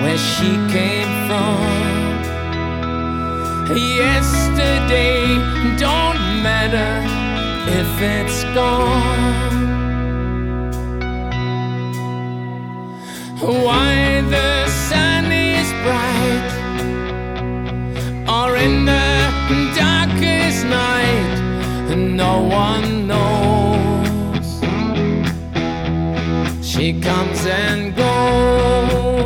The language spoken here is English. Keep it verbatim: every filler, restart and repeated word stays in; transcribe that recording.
where she came from. Yesterday don't matter if it's gone. Why the sun is bright or in the darkest night, no one knows. She comes and goes.